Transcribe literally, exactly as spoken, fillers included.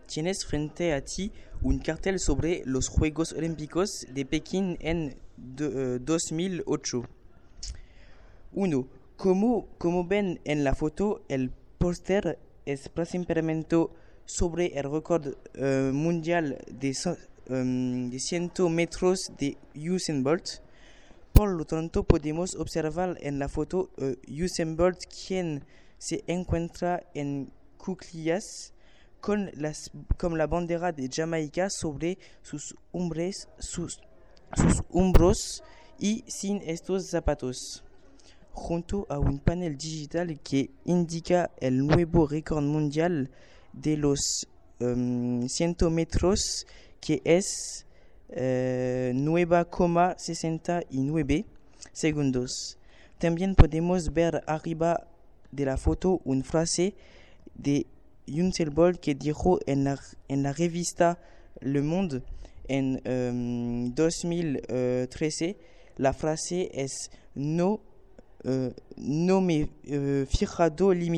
Tienes frente a ti un cartel sobre los Juegos Olímpicos de Pekín en do- eh, dos mil ocho. uno. Como, como ven en la foto, el póster es precisamente sobre el récord eh, mundial de, so- em, de cien metros de Usain Bolt. Por lo tanto, podemos observar en la foto uh, Usain Bolt, quien se encuentra en cuclillas con, las, con la bandera de Jamaica sobre sus, hombres, sus, sus hombros y sin estos zapatos, junto a un panel digital que indica el nuevo récord mundial de los um, cien metros, que es eh, nueve coma sesenta y nueve segundos. También podemos ver arriba de la foto una frase de Usain Bolt que dijo en la, en la revista Le Monde en um, dos mil trece. La frase es no, uh, no me uh, fijado